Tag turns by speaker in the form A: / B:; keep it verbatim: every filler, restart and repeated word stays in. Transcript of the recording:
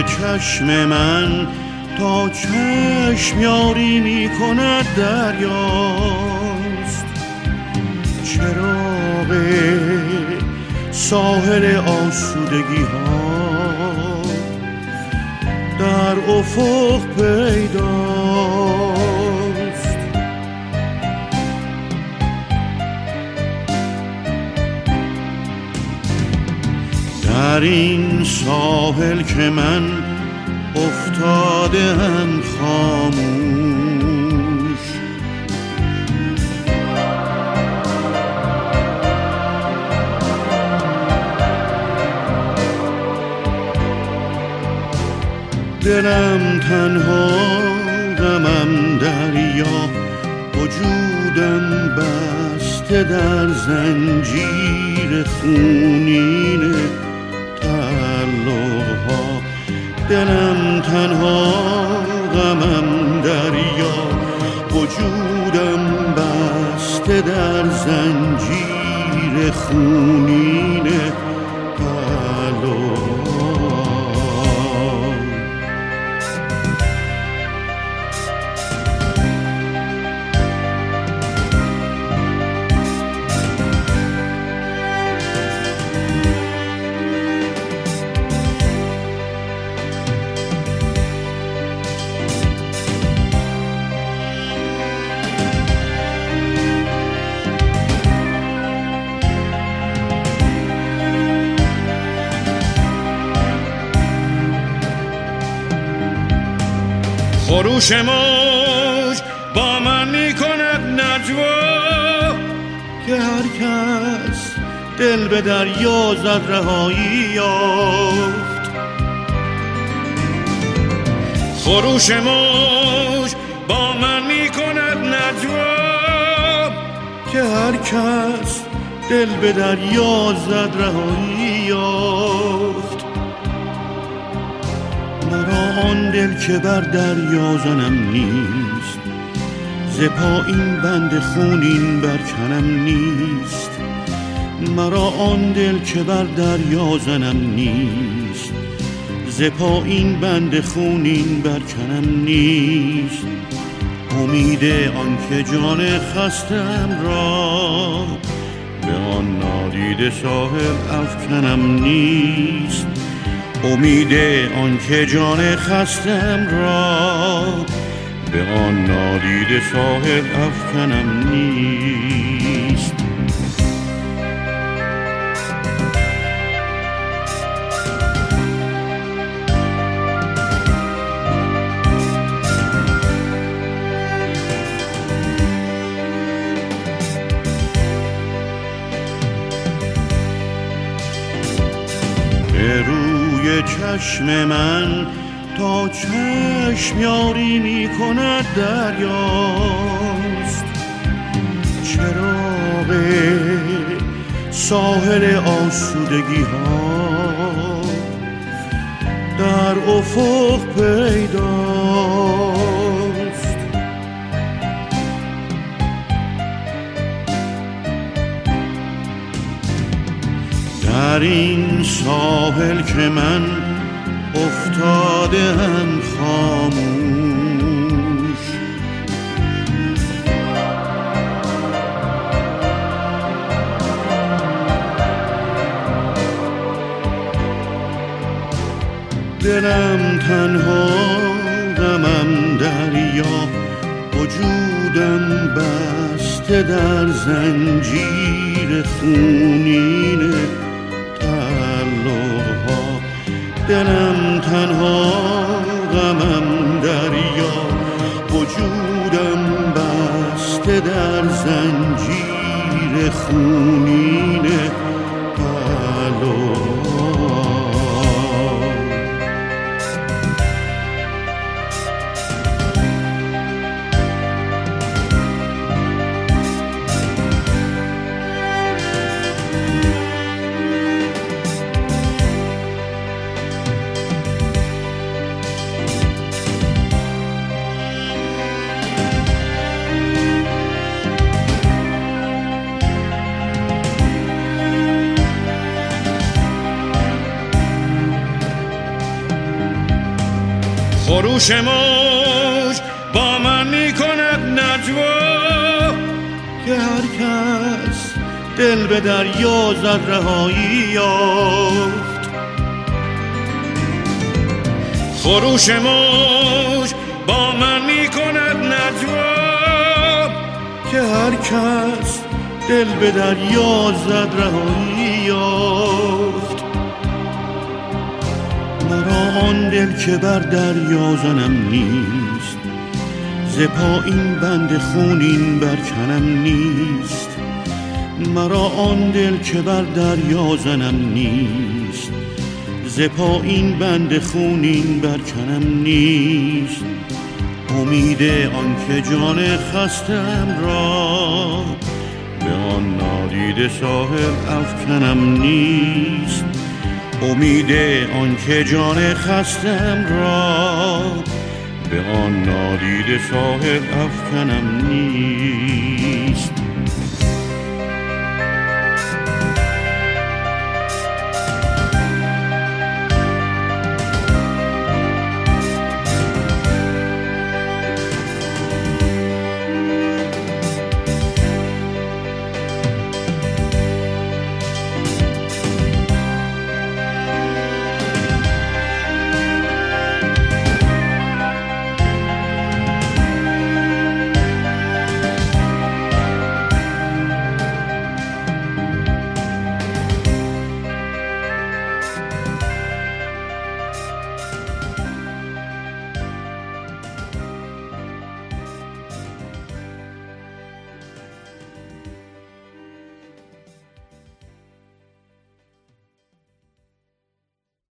A: چشم من تا چشم یاری می کند دریاست، چراغ ساحل آسودگی ها در افق پیداست. در این ساحل که من افتاده هم خاموش، دلم تنها، غمم دریا، وجودم بسته در زنجیر خونین تعلق‌ها. دلم تنها، غمم دریا، وجودم بسته در زنجیر خونین تعلق‌ها. خروش موج با من می کند نجوا، که هر کس دل به دریا زد رهایی یافت. خروش موج با من می کند نجوا، که هر کس دل به دریا زد رهایی یافت. مرا آن دل که بر دریا زنم نیست، ز پایین بند خونین برکنم نیست. مرا آن دل که بر دریا زنم نیست، ز پایین بند خونین برکنم نیست. امید آن که جان خستم را به آن نادیده ساحل افکنم نیست. امید آن که جان خستم را به آن نادیده ساحل افکنم نیست. به روی چشم من تا چشم یاری می کند دریاست، چراغ ساحل آسودگی ها در افق پیداست. در این ساحل که من افتاده هم خاموش، دلم تنها، غمم دریا، وجودم بسته در زنجیر خونین تعلق‌ها. دلم تنها، غمم دریا، وجودم بسته در زنجیر خونین تعلق‌ها. خروش موج با من می کند نجوا که هر کس دل به دریا زد رهایی یافت. خروش موج با من می کند نجوا که هر کس دل به دریا زد رهایی یافت. مرا آن دل که بر دریا زنم نیست، ز پایین بند خونین برکنم نیست. مرا آن دل که بر دریا زنم نیست، ز پایین بند خونین برکنم نیست. امید آن که جان خستم را به آن نادیده ساحل افکنم نیست. امید آن که جان خستم را به آن نادیده ساحل افکنم نیست.